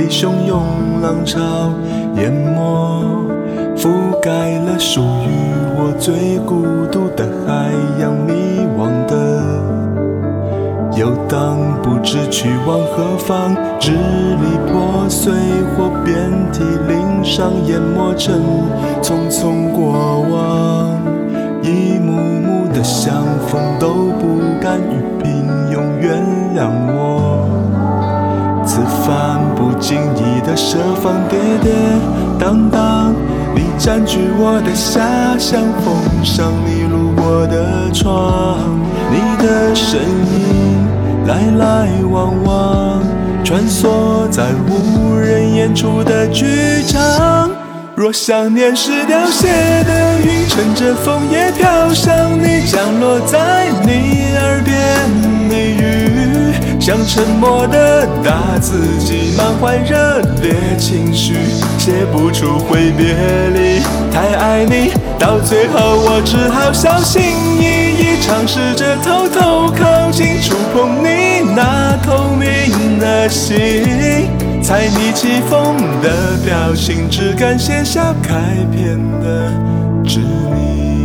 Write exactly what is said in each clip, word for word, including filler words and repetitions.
汹涌浪潮淹没，覆盖了属于我最孤独的海洋，迷惘的游荡，不知去往何方，支离破碎或遍体鳞伤，淹没成匆匆过往。一幕幕的相逢都不敢与平庸原谅我，此番不经意的设防，跌跌当当，你占据我的遐想，封上你路过的窗，你的身影来来往往，穿梭在无人演出的剧场。若想念是凋谢的云，乘着枫叶飘向你，降落在你耳边，你语像沉默的大字迹，满怀热烈情绪，写不出挥别离。太爱你，到最后我只好小心翼翼，尝试着偷偷靠近，触碰你那透明的心。猜你起风的表情，只敢写下开篇的致你。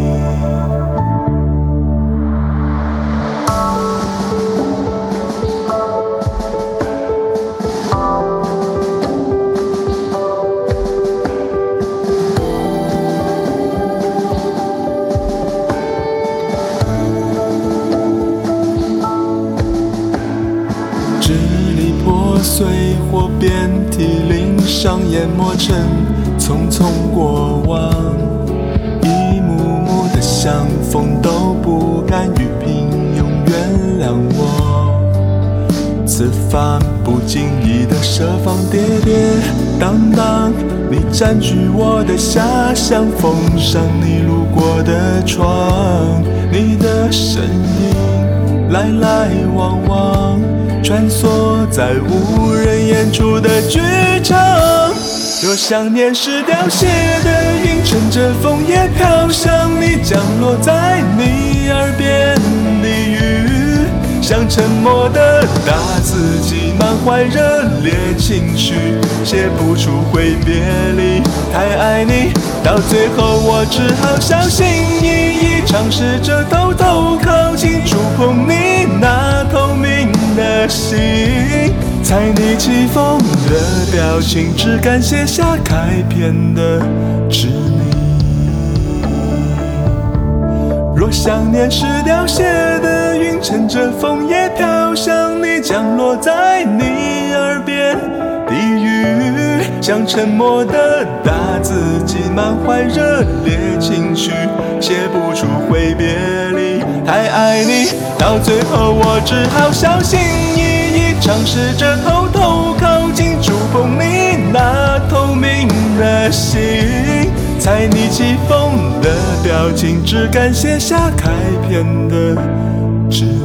支离破碎或遍体鳞伤，淹没成匆匆过往。一幕幕的相逢都不敢与平庸原谅我，此番不经意的设防，跌跌当当，你占据我的遐想，封上你路过的窗，你的身影来来往往，穿梭在无人演出的剧场。若想念是凋谢的云，乘着枫叶飘向你，降落在你耳边，你语像沉默的大字迹，满怀热烈情绪，写不出挥别离。太爱你，到最后我只好小心翼翼，尝试着偷偷靠近，触碰你那透明的心。猜你起风的表情，只敢写下开篇的致你。若想念是凋谢的云，乘着枫叶飘向你，降落在你耳边，低语像沉默的大字迹，满怀热烈情绪，写不出挥别离。太爱你，到最后我只好小心翼翼，尝试着偷偷靠近，触碰你那透明的心。猜你起风的表情，只敢写下开篇的致